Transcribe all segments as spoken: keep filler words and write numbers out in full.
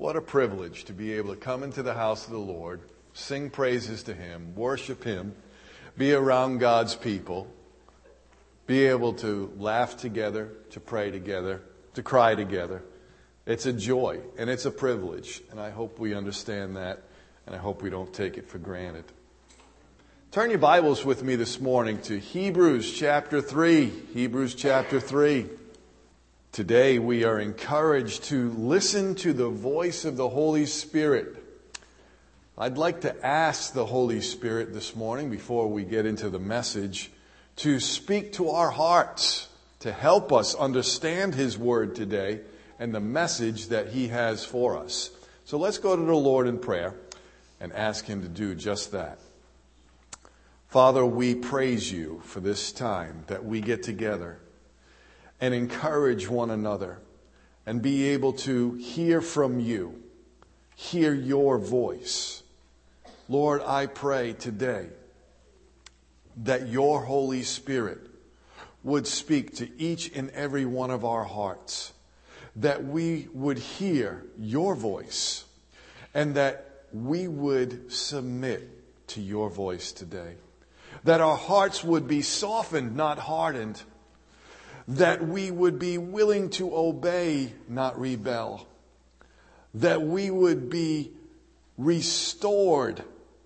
What a privilege to be able to come into the house of the Lord, sing praises to Him, worship Him, be around God's people, be able to laugh together, to pray together, to cry together. It's a joy and it's a privilege, and I hope we understand that, and I hope we don't take it for granted. Turn your Bibles with me this morning to Hebrews chapter three. Hebrews chapter three. Today we are encouraged to listen to the voice of the Holy Spirit. I'd like to ask the Holy Spirit this morning, before we get into the message, to speak to our hearts, to help us understand His Word today and the message that He has for us. So let's go to the Lord in prayer and ask Him to do just that. Father, we praise You for this time that we get together and encourage one another and be able to hear from You, hear Your voice. Lord, I pray today that Your Holy Spirit would speak to each and every one of our hearts, that we would hear Your voice, and that we would submit to Your voice today. That our hearts would be softened, not hardened. That we would be willing to obey, not rebel. That we would be restored,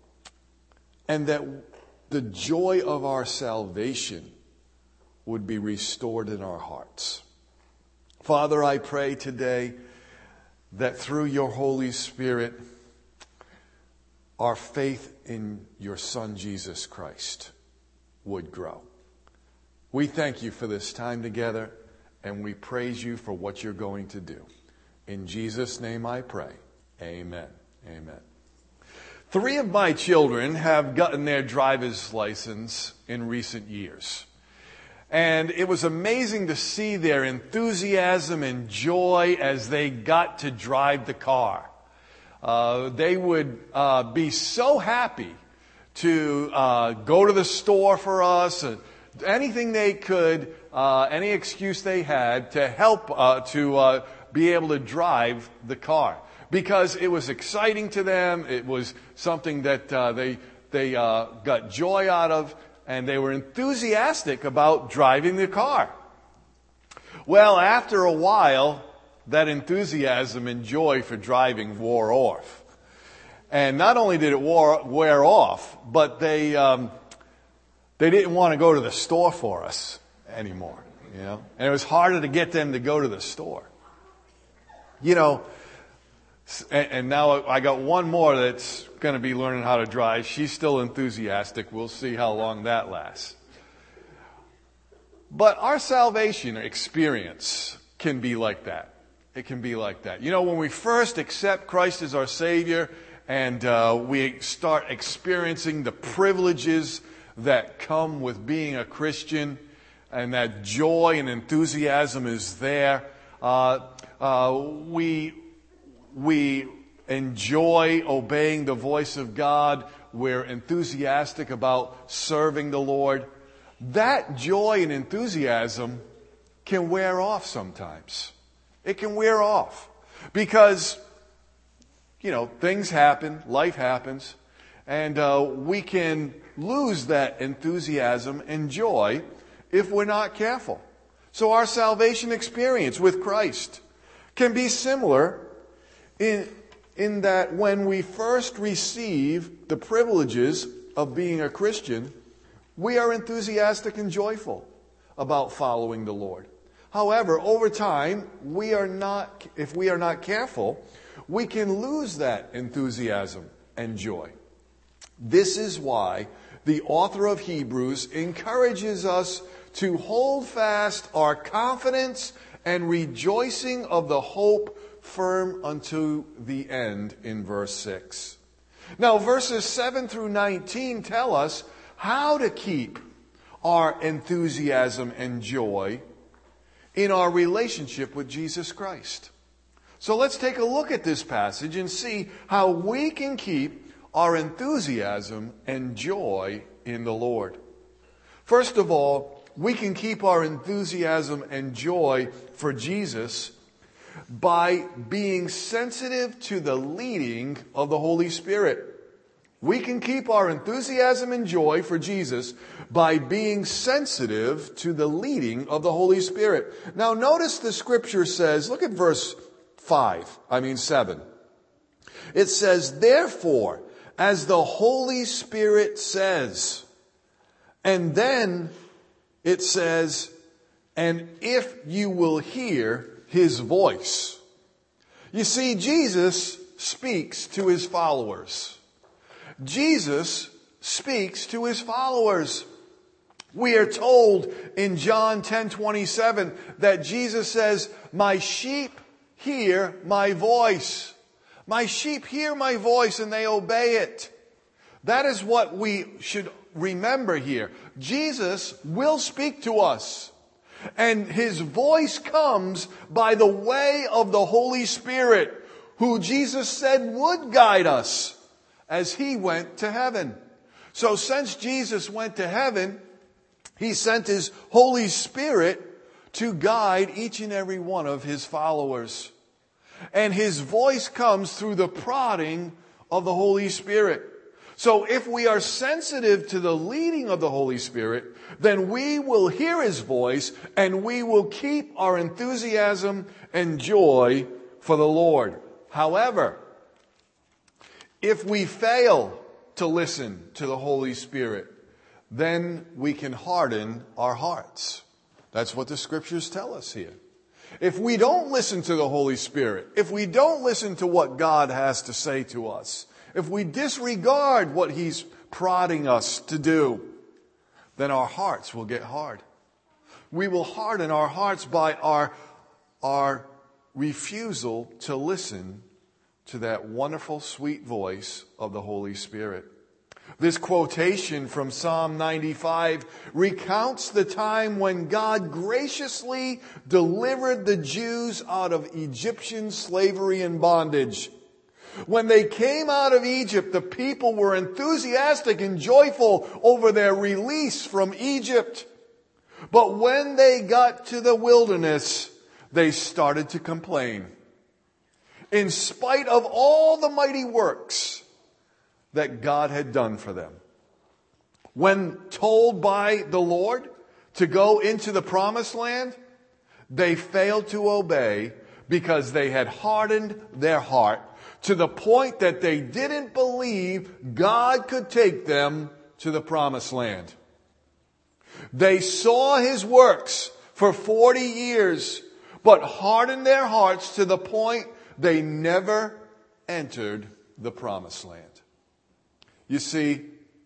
and that the joy of our salvation would be restored in our hearts. Father, I pray today that through Your Holy Spirit, our faith in Your Son, Jesus Christ, would grow. We thank You for this time together, and we praise You for what You're going to do. In Jesus' name I pray. Amen. Amen. Three of my children have gotten their driver's license in recent years. And it was amazing to see their enthusiasm and joy as they got to drive the car. Uh, they would uh, be so happy to uh, go to the store for us, and anything they could, uh, any excuse they had to help uh, to uh, be able to drive the car. Because it was exciting to them, it was something that uh, they, they uh, got joy out of, and they were enthusiastic about driving the car. Well, after a while, that enthusiasm and joy for driving wore off. And not only did it wore, wear off, but they um, they didn't want to go to the store for us anymore. You know, and it was harder to get them to go to the store. You know, and, and now I got one more that's going to be learning how to drive. She's still enthusiastic. We'll see how long that lasts. But our salvation experience can be like that. It can be like that. You know, when we first accept Christ as our Savior and uh, we start experiencing the privileges that come with being a Christian, and that joy and enthusiasm is there, uh, uh, we we enjoy obeying the voice of God. We're enthusiastic about serving the Lord. That joy and enthusiasm can wear off sometimes. It can wear off because, you know, things happen, life happens, and uh, we can lose that enthusiasm and joy if we're not careful. So our salvation experience with Christ can be similar in, in that when we first receive the privileges of being a Christian, we are enthusiastic and joyful about following the Lord. However, over time, we are not, if we are not careful, we can lose that enthusiasm and joy. This is why the author of Hebrews encourages us to hold fast our confidence and rejoicing of the hope firm unto the end in verse six. Now, verses seven through nineteen tell us how to keep our enthusiasm and joy in our relationship with Jesus Christ. So let's take a look at this passage and see how we can keep our enthusiasm and joy in the Lord. First of all, we can keep our enthusiasm and joy for Jesus by being sensitive to the leading of the Holy Spirit. We can keep our enthusiasm and joy for Jesus by being sensitive to the leading of the Holy Spirit. Now notice the scripture says, look at verse five, I mean seven. It says, therefore, as the Holy Spirit says, and then it says, and if you will hear his voice. You see, Jesus speaks to his followers. Jesus speaks to his followers. We are told in John ten twenty-seven that Jesus says, my sheep hear my voice. My sheep hear my voice and they obey it. That is what we should remember here. Jesus will speak to us. And his voice comes by the way of the Holy Spirit, who Jesus said would guide us as he went to heaven. So since Jesus went to heaven, he sent his Holy Spirit to guide each and every one of his followers. And his voice comes through the prodding of the Holy Spirit. So if we are sensitive to the leading of the Holy Spirit, then we will hear his voice and we will keep our enthusiasm and joy for the Lord. However, if we fail to listen to the Holy Spirit, then we can harden our hearts. That's what the scriptures tell us here. If we don't listen to the Holy Spirit, if we don't listen to what God has to say to us, if we disregard what he's prodding us to do, then our hearts will get hard. We will harden our hearts by our, our refusal to listen to that wonderful, sweet voice of the Holy Spirit. This quotation from Psalm ninety-five recounts the time when God graciously delivered the Jews out of Egyptian slavery and bondage. When they came out of Egypt, the people were enthusiastic and joyful over their release from Egypt. But when they got to the wilderness, they started to complain. In spite of all the mighty works that God had done for them. When told by the Lord to go into the promised land, they failed to obey because they had hardened their heart to the point that they didn't believe God could take them to the promised land. They saw his works for forty years, but hardened their hearts to the point they never entered the promised land. You see,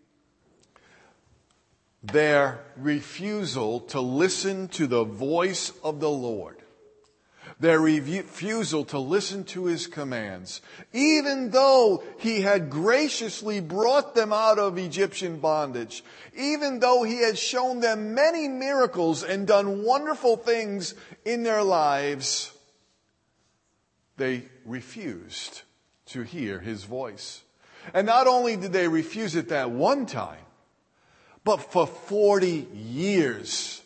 their refusal to listen to the voice of the Lord, their refusal to listen to his commands, even though he had graciously brought them out of Egyptian bondage, even though he had shown them many miracles and done wonderful things in their lives, they refused to hear his voice. And not only did they refuse it that one time, but for forty years,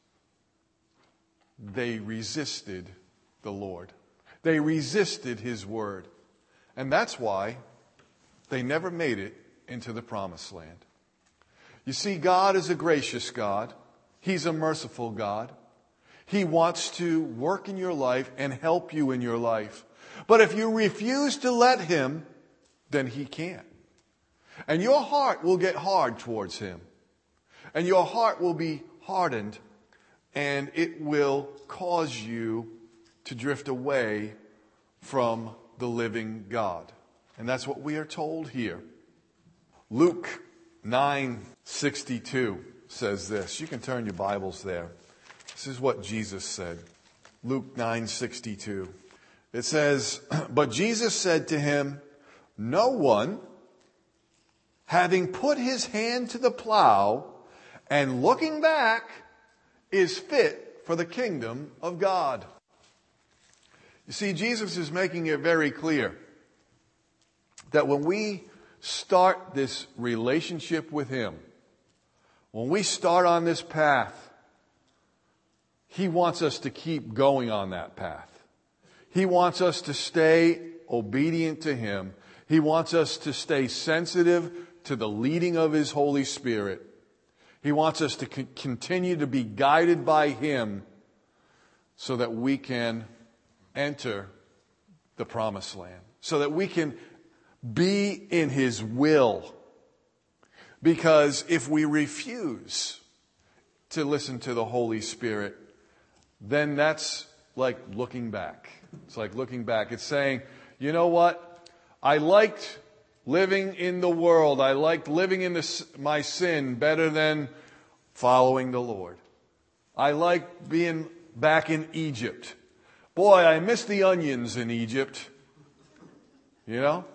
they resisted the Lord. They resisted his word. And that's why they never made it into the promised land. You see, God is a gracious God. He's a merciful God. He wants to work in your life and help you in your life. But if you refuse to let him, then he can't. And your heart will get hard towards him. And your heart will be hardened, and it will cause you to drift away from the living God. And that's what we are told here. Luke nine sixty-two says this. You can turn your Bibles there. This is what Jesus said. Luke nine sixty-two. It says, but Jesus said to him, no one, having put his hand to the plow and looking back, is fit for the kingdom of God. You see, Jesus is making it very clear that when we start this relationship with him, when we start on this path, he wants us to keep going on that path. He wants us to stay obedient to Him. He wants us to stay sensitive to the leading of His Holy Spirit. He wants us to c- continue to be guided by Him so that we can enter the promised land, so that we can be in His will. Because if we refuse to listen to the Holy Spirit, then that's like looking back. It's like looking back. It's saying, you know what? I liked living in the world. I liked living in the, my sin better than following the Lord. I liked being back in Egypt. Boy, I miss the onions in Egypt. You know?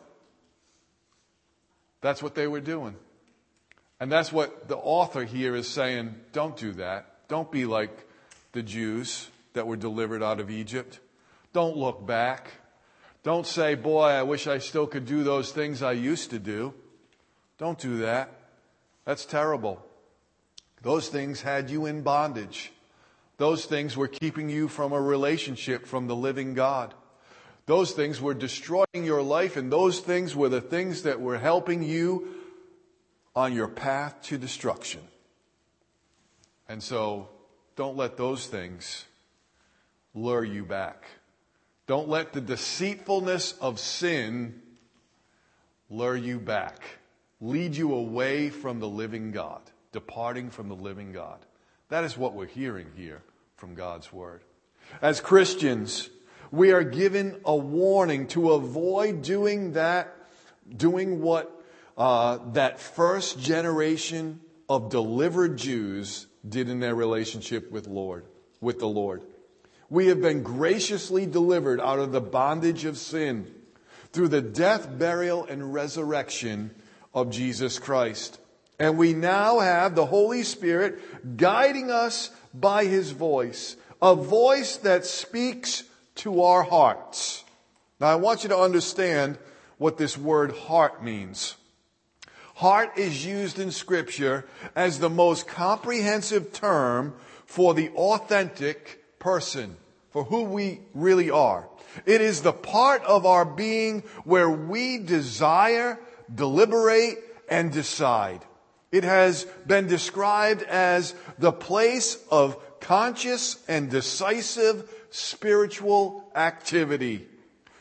That's what they were doing. And that's what the author here is saying. Don't do that. Don't be like the Jews that were delivered out of Egypt. Don't look back. Don't say, boy, I wish I still could do those things I used to do. Don't do that. That's terrible. Those things had you in bondage. Those things were keeping you from a relationship from the living God. Those things were destroying your life, and those things were the things that were helping you on your path to destruction. And so, don't let those things lure you back. Don't let the deceitfulness of sin lure you back, lead you away from the living God, departing from the living God. That is what we're hearing here from God's Word. As Christians, we are given a warning to avoid doing that, doing what uh, that first generation of delivered Jews did in their relationship with Lord, with the Lord. We have been graciously delivered out of the bondage of sin through the death, burial, and resurrection of Jesus Christ. And we now have the Holy Spirit guiding us by His voice, a voice that speaks to our hearts. Now, I want you to understand what this word heart means. Heart is used in Scripture as the most comprehensive term for the authentic person, for who we really are. It is the part of our being where we desire, deliberate, and decide. It has been described as the place of conscious and decisive spiritual activity.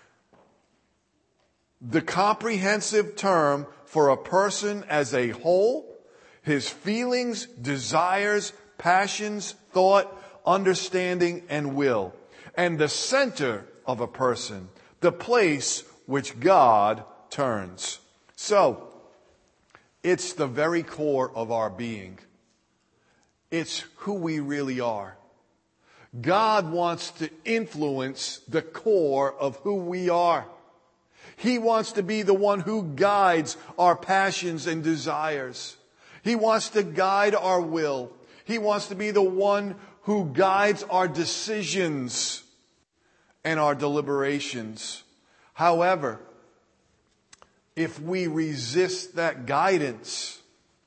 The comprehensive term for a person as a whole, his feelings, desires, passions, thought, understanding, and will. And the center of a person, the place which God turns. So, it's the very core of our being. It's who we really are. God wants to influence the core of who we are. He wants to be the one who guides our passions and desires. He wants to guide our will. He wants to be the one who guides our decisions and our deliberations. However, if we resist that guidance,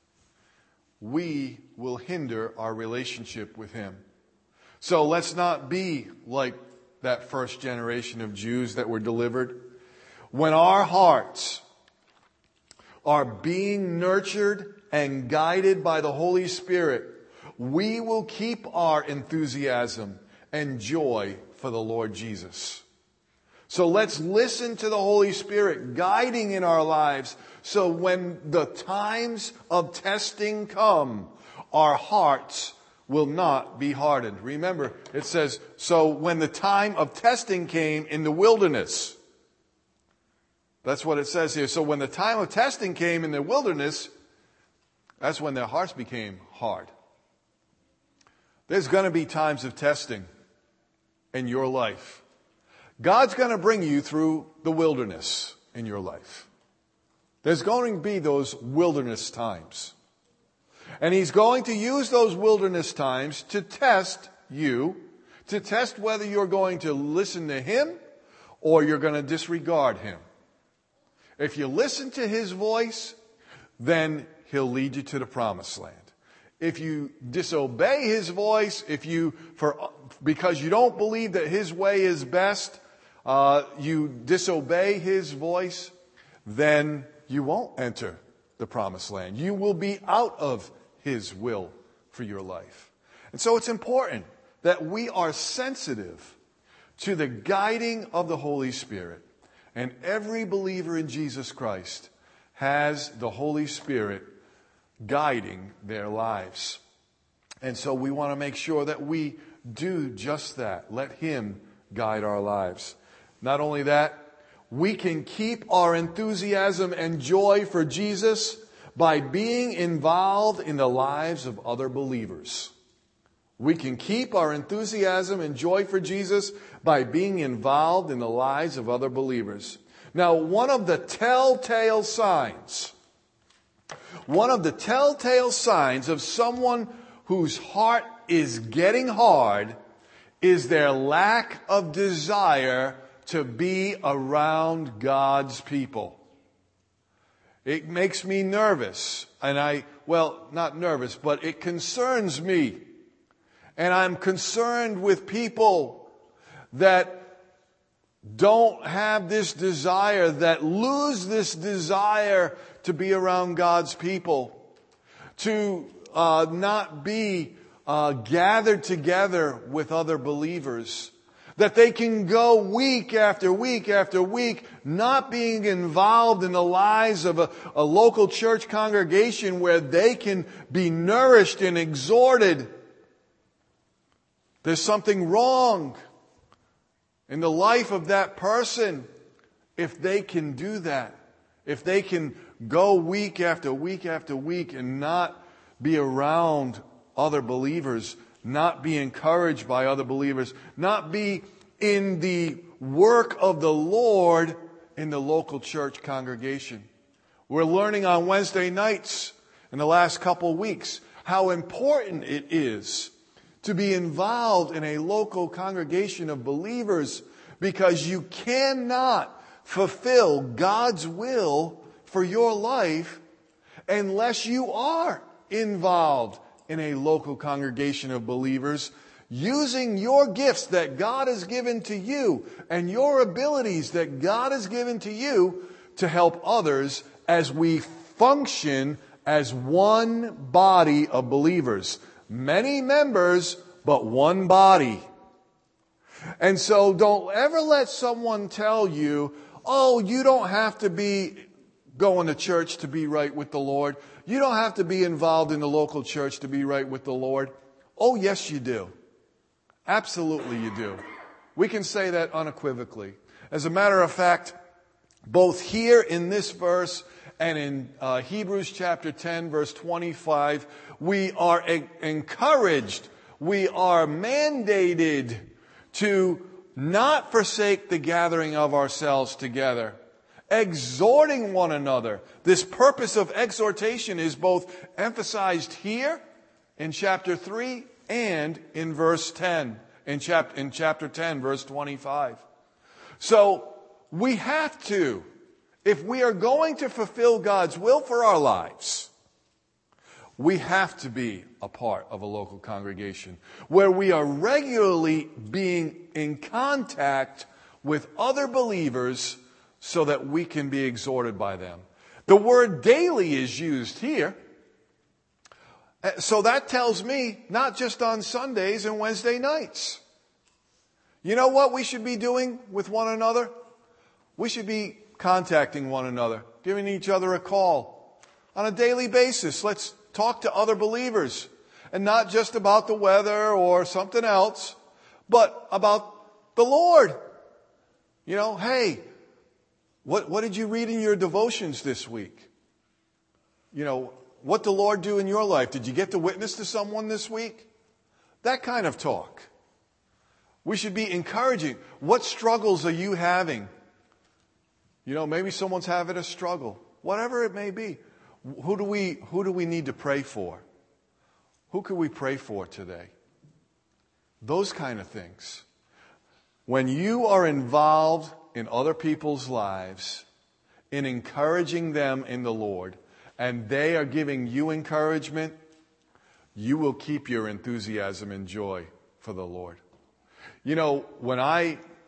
we will hinder our relationship with Him. So let's not be like that first generation of Jews that were delivered. When our hearts are being nurtured and guided by the Holy Spirit, we will keep our enthusiasm and joy for the Lord Jesus. So let's listen to the Holy Spirit guiding in our lives, so when the times of testing come, our hearts will not be hardened. Remember, it says, so when the time of testing came in the wilderness, that's what it says here. So when the time of testing came in the wilderness, that's when their hearts became hard. There's going to be times of testing in your life. God's going to bring you through the wilderness in your life. There's going to be those wilderness times. And He's going to use those wilderness times to test you, to test whether you're going to listen to Him or you're going to disregard Him. If you listen to His voice, then He'll lead you to the promised land. If you disobey His voice, if you, for, because you don't believe that His way is best, uh, you disobey His voice, then you won't enter the promised land. You will be out of His will for your life. And so it's important that we are sensitive to the guiding of the Holy Spirit. And every believer in Jesus Christ has the Holy Spirit guiding their lives. And so we want to make sure that we do just that. Let Him guide our lives. Not only that, we can keep our enthusiasm and joy for Jesus by being involved in the lives of other believers. We can keep our enthusiasm and joy for Jesus by being involved in the lives of other believers. Now, one of the telltale signs, one of the telltale signs of someone whose heart is getting hard is their lack of desire to be around God's people. It makes me nervous, and I, well, not nervous, but it concerns me. And I'm concerned with people that don't have this desire, that lose this desire to be around God's people, to uh, not be uh, gathered together with other believers, that they can go week after week after week not being involved in the lives of a, a local church congregation where they can be nourished and exhorted. There's something wrong in the life of that person if they can do that. If they can go week after week after week and not be around other believers, not be encouraged by other believers, not be in the work of the Lord in the local church congregation. We're learning on Wednesday nights in the last couple of weeks how important it is to be involved in a local congregation of believers, because you cannot fulfill God's will for your life unless you are involved in a local congregation of believers, using your gifts that God has given to you and your abilities that God has given to you to help others as we function as one body of believers. Many members, but one body. And so don't ever let someone tell you, oh, you don't have to be going to church to be right with the Lord. You don't have to be involved in the local church to be right with the Lord. Oh, yes, you do. Absolutely you do. We can say that unequivocally. As a matter of fact, both here in this verse and in uh, Hebrews chapter ten, verse twenty-five, we are e- encouraged, we are mandated to not forsake the gathering of ourselves together, exhorting one another. This purpose of exhortation is both emphasized here in chapter three and in verse ten, in chapter, in chapter ten, verse twenty-five. So we have to, if we are going to fulfill God's will for our lives, we have to be a part of a local congregation where we are regularly being in contact with other believers so that we can be exhorted by them. The word daily is used here. So that tells me not just on Sundays and Wednesday nights. You know what we should be doing with one another? We should be contacting one another, giving each other a call on a daily basis. Let's talk to other believers, and not just about the weather or something else, but about the Lord. You know, hey, what, what did you read in your devotions this week? You know, what the Lord do in your life? Did you get to witness to someone this week? That kind of talk. We should be encouraging. What struggles are you having? You know, maybe someone's having a struggle. Whatever it may be. Who do we, who do we need to pray for? Who could we pray for today? Those kind of things. When you are involved in other people's lives, in encouraging them in the Lord, and they are giving you encouragement, you will keep your enthusiasm and joy for the Lord. You know, when I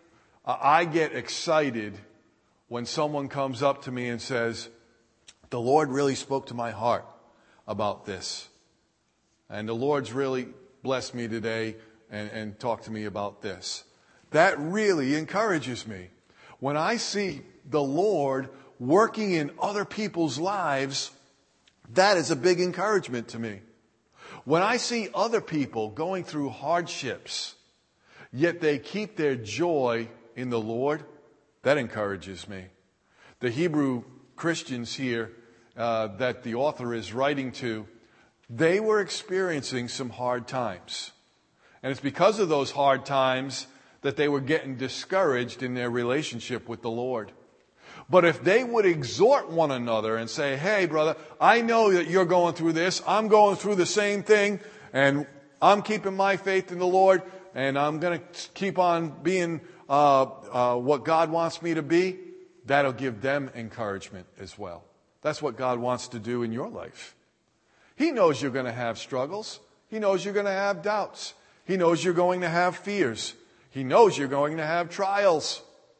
I get excited when someone comes up to me and says, the Lord really spoke to my heart about this. And the Lord's really blessed me today and, and talked to me about this. That really encourages me. When I see the Lord working in other people's lives, that is a big encouragement to me. When I see other people going through hardships, yet they keep their joy in the Lord, that encourages me. The Hebrew Christians here uh, that the author is writing to, they were experiencing some hard times. And it's because of those hard times that they were getting discouraged in their relationship with the Lord. But if they would exhort one another and say, hey, brother, I know that you're going through this. I'm going through the same thing. And I'm keeping my faith in the Lord. And I'm going to keep on being uh, uh, what God wants me to be. That'll give them encouragement as well. That's what God wants to do in your life. He knows you're going to have struggles. He knows you're going to have doubts. He knows you're going to have fears. He knows you're going to have trials.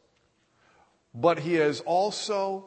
But He has also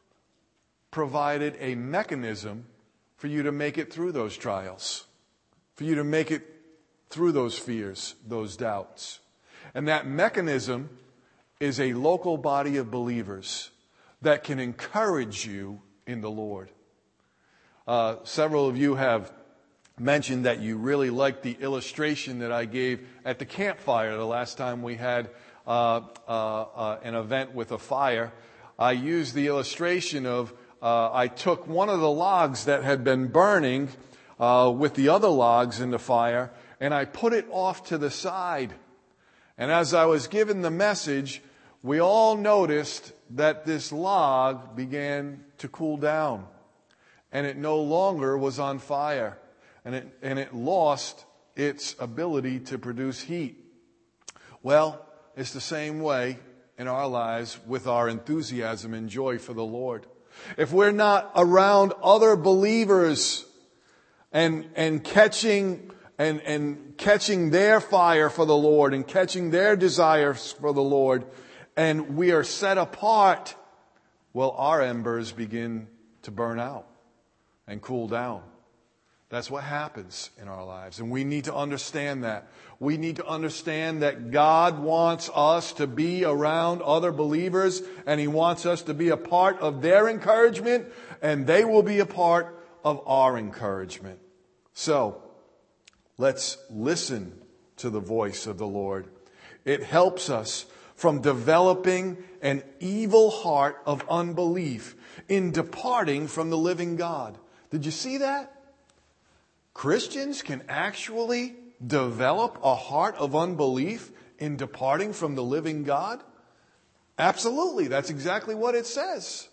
provided a mechanism for you to make it through those trials, for you to make it through those fears, those doubts. And that mechanism is a local body of believers that can encourage you in the Lord. Uh, several of you have mentioned that you really liked the illustration that I gave at the campfire the last time we had uh, uh, uh, an event with a fire. I used the illustration of uh, I took one of the logs that had been burning uh, with the other logs in the fire, and I put it off to the side. And as I was given the message, we all noticed that this log began to cool down, and it no longer was on fire. And it, and it lost its ability to produce heat. Well, it's the same way in our lives with our enthusiasm and joy for the Lord. If we're not around other believers and and catching and and catching their fire for the Lord and catching their desires for the Lord, and we are set apart, well, our embers begin to burn out and cool down. That's what happens in our lives. And we need to understand that. We need to understand that God wants us to be around other believers, and He wants us to be a part of their encouragement, and they will be a part of our encouragement. So, let's listen to the voice of the Lord. It helps us from developing an evil heart of unbelief in departing from the living God. Did you see that? Christians can actually develop a heart of unbelief in departing from the living God? Absolutely. That's exactly what it says.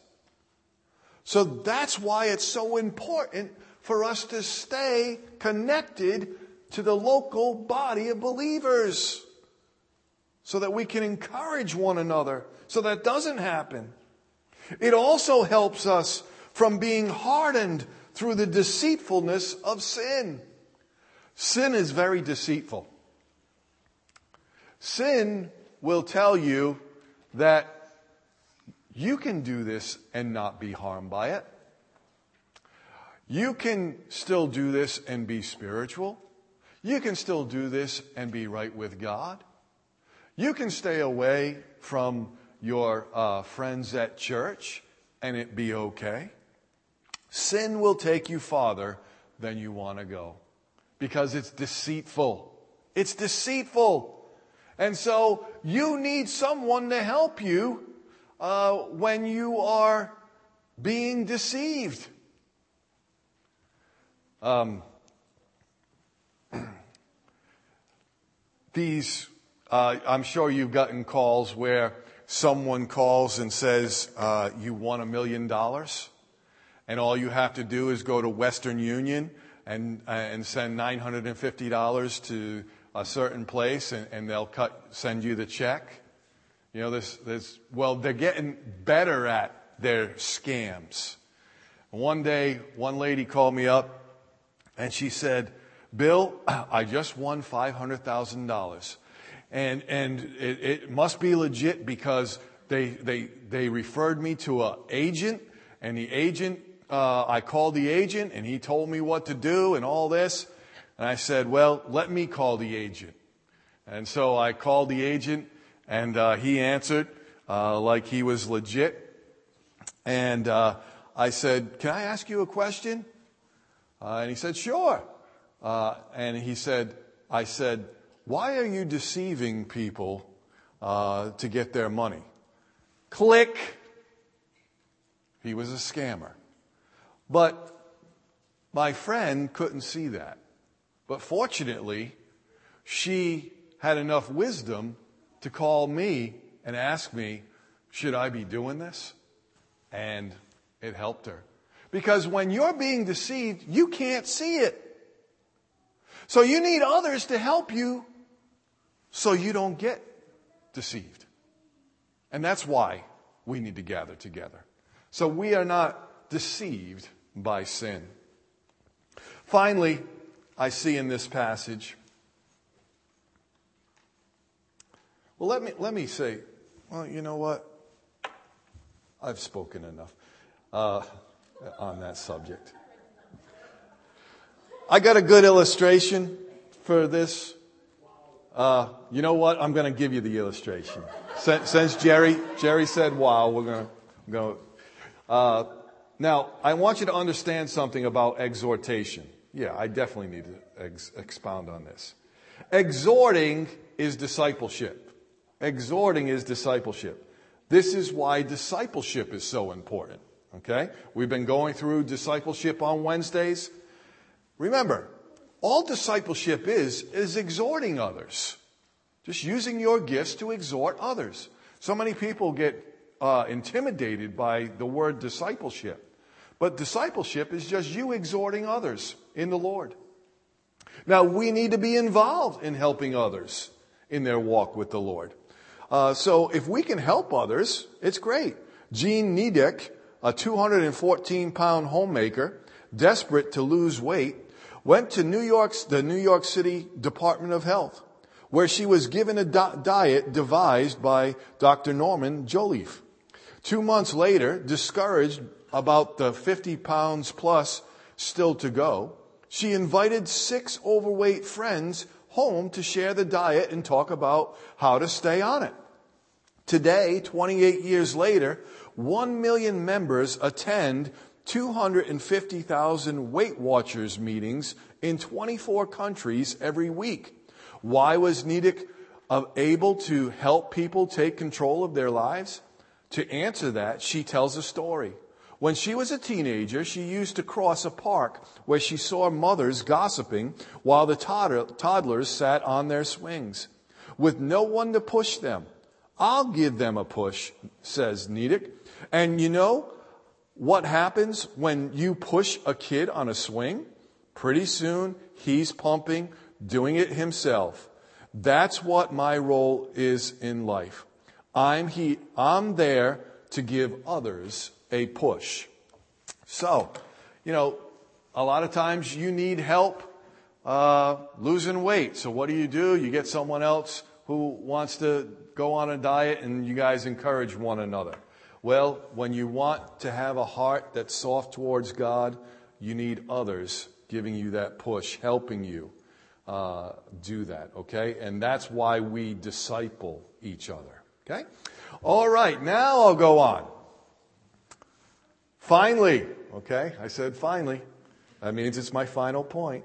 So that's why it's so important for us to stay connected to the local body of believers so that we can encourage one another so that doesn't happen. It also helps us from being hardened through the deceitfulness of sin. Sin is very deceitful. Sin will tell you that you can do this and not be harmed by it. You can still do this and be spiritual. You can still do this and be right with God. You can stay away from your uh, friends at church and it be okay. Sin will take you farther than you want to go because it's deceitful. It's deceitful. And so you need someone to help you uh, when you are being deceived. Um, these, uh, I'm sure you've gotten calls where someone calls and says, uh, you won a million dollars. And all you have to do is go to Western Union and uh, and send nine hundred fifty dollars to a certain place, and, and they'll cut send you the check. You know, this this well, they're getting better at their scams. One day, one lady called me up, and she said, "Bill, I just won five hundred thousand dollars, And, and it, it must be legit because they, they, they referred me to an agent, and the agent, uh, I called the agent and he told me what to do and all this. And I said, well, let me call the agent. And so I called the agent, and uh, he answered uh, like he was legit. And uh, I said, can I ask you a question? Uh, and he said, sure. Uh, and he said, I said, why are you deceiving people uh, to get their money? Click. He was a scammer. But my friend couldn't see that. But fortunately, she had enough wisdom to call me and ask me, should I be doing this? And it helped her. Because when you're being deceived, you can't see it. So you need others to help you so you don't get deceived. And that's why we need to gather together. So we are not deceived by sin. Finally, I see in this passage, well, let me, let me say, well, you know what? I've spoken enough uh, on that subject. I got a good illustration for this. Uh, you know what? I'm going to give you the illustration. Since, since Jerry Jerry said, "Wow," we're going to go. Uh, now, I want you to understand something about exhortation. Yeah, I definitely need to ex- expound on this. Exhorting is discipleship. Exhorting is discipleship. This is why discipleship is so important. Okay? We've been going through discipleship on Wednesdays. Remember, all discipleship is, is exhorting others. Just using your gifts to exhort others. So many people get uh, intimidated by the word discipleship. But discipleship is just you exhorting others in the Lord. Now, we need to be involved in helping others in their walk with the Lord. Uh, so if we can help others, it's great. Jean Niedek, a two hundred fourteen pound homemaker, desperate to lose weight, went to New York's, the New York City Department of Health, where she was given a di- diet devised by Doctor Norman Joliffe. Two months later, discouraged about the fifty pounds plus still to go, she invited six overweight friends home to share the diet and talk about how to stay on it. Today, twenty-eight years later, one million members attend two hundred fifty thousand Weight Watchers meetings in twenty-four countries every week. Why was Niedek able to help people take control of their lives? To answer that, she tells a story. When she was a teenager, she used to cross a park where she saw mothers gossiping while the toddlers sat on their swings, with no one to push them. I'll give them a push, says Niedek. And you know what happens when you push a kid on a swing? Pretty soon, he's pumping, doing it himself. That's what my role is in life. I'm he, I'm there to give others a push. So, you know, a lot of times you need help uh, losing weight. So what do you do? You get someone else who wants to go on a diet and you guys encourage one another. Well, when you want to have a heart that's soft towards God, you need others giving you that push, helping you uh, do that, okay? And that's why we disciple each other, okay? All right, now I'll go on. Finally, okay, I said finally. That means it's my final point.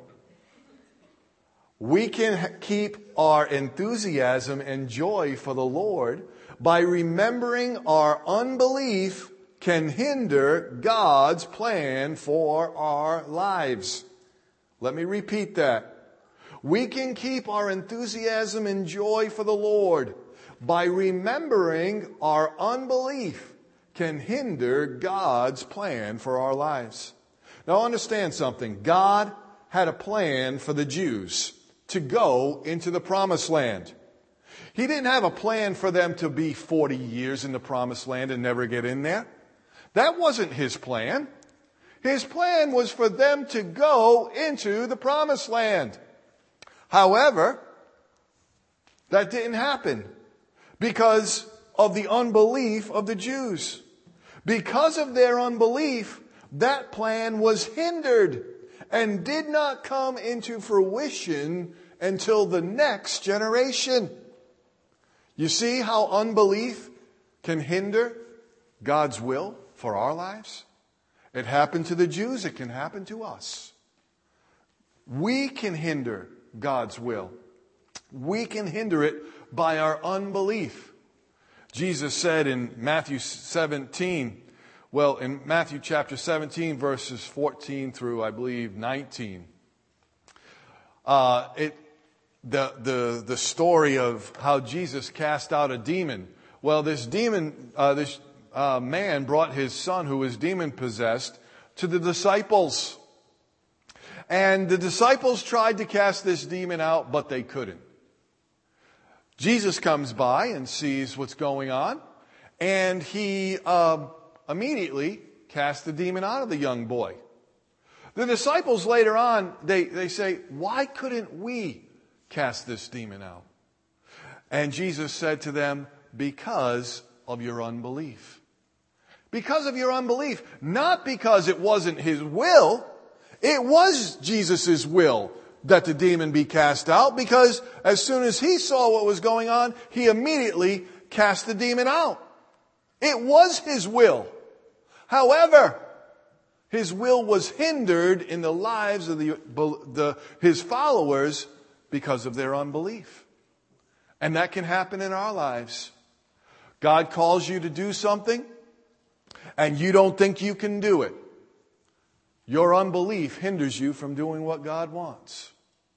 We can keep our enthusiasm and joy for the Lord by remembering our unbelief can hinder God's plan for our lives. Let me repeat that. We can keep our enthusiasm and joy for the Lord by remembering our unbelief can hinder God's plan for our lives. Now understand something. God had a plan for the Jews to go into the promised land. He didn't have a plan for them to be forty years in the promised land and never get in there. That wasn't his plan. His plan was for them to go into the promised land. However, That didn't happen because of the unbelief of the Jews. Because of their unbelief, that plan was hindered and did not come into fruition until the next generation. You see how unbelief can hinder God's will for our lives? It happened to the Jews. It can happen to us. We can hinder God's will. We can hinder it by our unbelief. Jesus said in Matthew seventeen, well, in Matthew chapter seventeen, verses fourteen through, I believe, nineteen, uh, it, the, the, the story of how Jesus cast out a demon. Well, this demon, uh, this uh, man brought his son who was demon-possessed to the disciples. And the disciples tried to cast this demon out, but they couldn't. Jesus comes by and sees what's going on, and he uh, immediately casts the demon out of the young boy. The disciples later on, they, they say, why couldn't we cast this demon out? And Jesus said to them, because of your unbelief. Because of your unbelief. Not because it wasn't his will. It was Jesus' will that the demon be cast out, because as soon as he saw what was going on, he immediately cast the demon out. It was his will. However, his will was hindered in the lives of the, the, his followers because of their unbelief. And that can happen in our lives. God calls you to do something, and you don't think you can do it. Your unbelief hinders you from doing what God wants.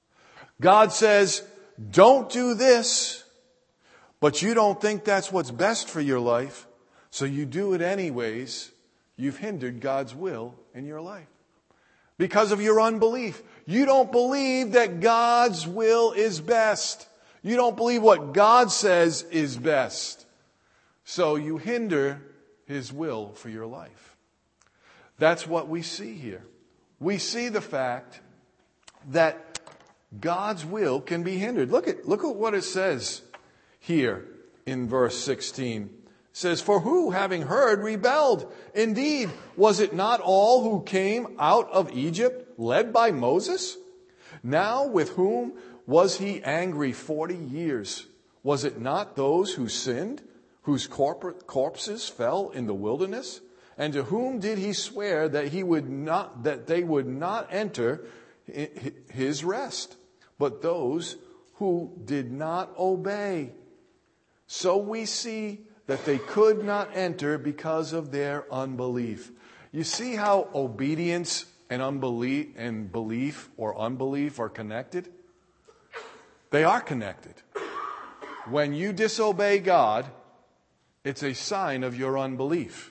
God says, don't do this, but you don't think that's what's best for your life, so you do it anyways. You've hindered God's will in your life because of your unbelief. You don't believe that God's will is best. You don't believe what God says is best. So you hinder His will for your life. That's what we see here. We see the fact that God's will can be hindered. Look at, look at what it says here in verse sixteen. It says, for who, having heard, rebelled? Indeed, was it not all who came out of Egypt led by Moses? Now with whom was he angry forty years? Was it not those who sinned, whose corporate corpses fell in the wilderness? And to whom did he swear that he would not, that they would not enter his rest, but those who did not obey? So we see that they could not enter because of their unbelief. You see how obedience and unbelief and belief or unbelief are connected? They are connected. When you disobey God, it's a sign of your unbelief.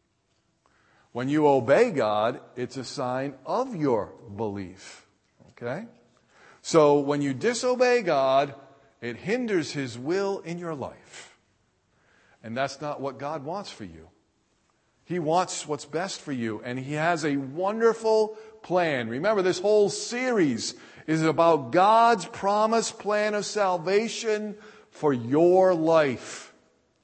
When you obey God, it's a sign of your belief. Okay? So when you disobey God, it hinders His will in your life. And that's not what God wants for you. He wants what's best for you, and He has a wonderful plan. Remember, this whole series is about God's promised plan of salvation for your life.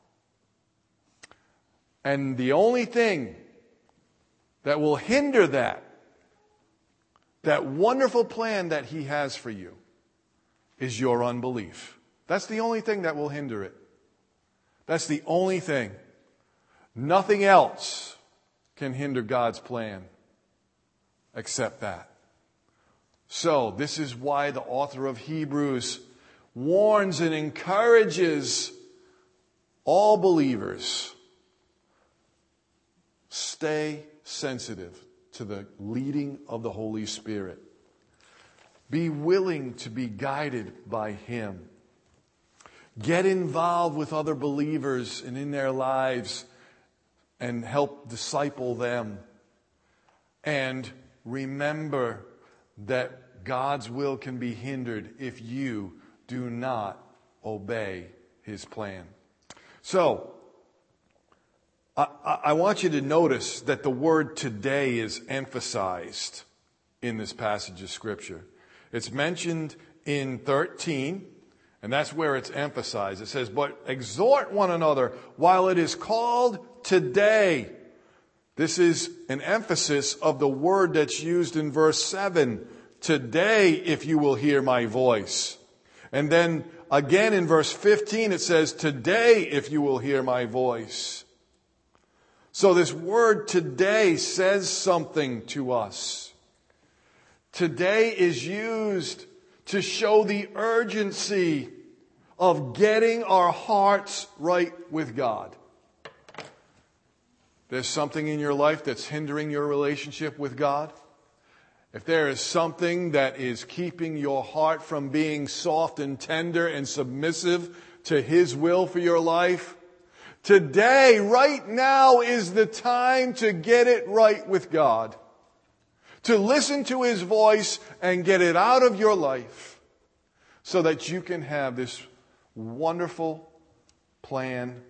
And the only thing that will hinder that, that wonderful plan that He has for you, is your unbelief. That's the only thing that will hinder it. That's the only thing. Nothing else can hinder God's plan except that. So, this is why the author of Hebrews warns and encourages all believers. Stay sensitive to the leading of the Holy Spirit. Be willing to be guided by Him. Get involved with other believers and in their lives and help disciple them. And remember that God's will can be hindered if you do not obey His plan. So, I, I want you to notice that the word today is emphasized in this passage of Scripture. It's mentioned in thirteen, And that's where it's emphasized. It says, but exhort one another while it is called today. This is an emphasis of the word that's used in verse seven. Today, if you will hear my voice. And then again in verse fifteen, it says, today, if you will hear my voice. So this word today says something to us. Today is used to show the urgency of getting our hearts right with God. There's something in your life that's hindering your relationship with God. If there is something that is keeping your heart from being soft and tender and submissive to His will for your life, today, right now, is the time to get it right with God. To listen to His voice and get it out of your life so that you can have this wonderful plan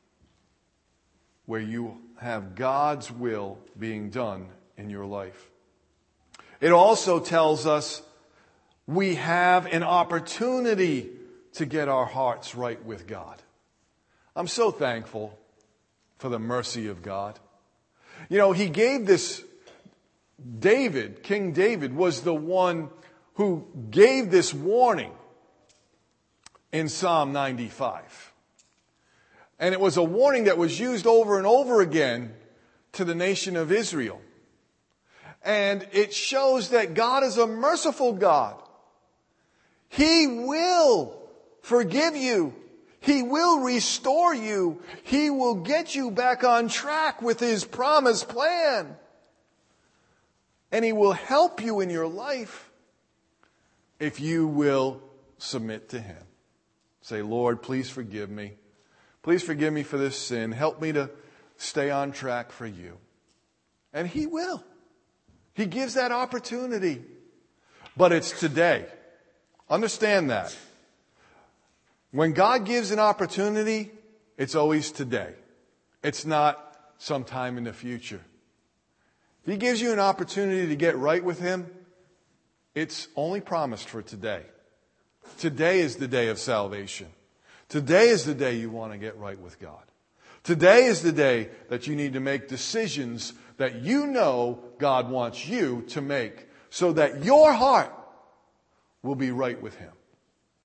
where you have God's will being done in your life. It also tells us we have an opportunity to get our hearts right with God. I'm so thankful for the mercy of God. You know, He gave this, David, King David, was the one who gave this warning in Psalm ninety-five. And it was a warning that was used over and over again to the nation of Israel. And it shows that God is a merciful God. He will forgive you. He will restore you. He will get you back on track with His promised plan. And He will help you in your life if you will submit to Him. Say, Lord, please forgive me. Please forgive me for this sin. Help me to stay on track for you. And He will. He gives that opportunity. But it's today. Understand that. When God gives an opportunity, it's always today. It's not sometime in the future. If He gives you an opportunity to get right with Him, it's only promised for today. Today is the day of salvation. Today is the day you want to get right with God. Today is the day that you need to make decisions that you know God wants you to make so that your heart will be right with Him.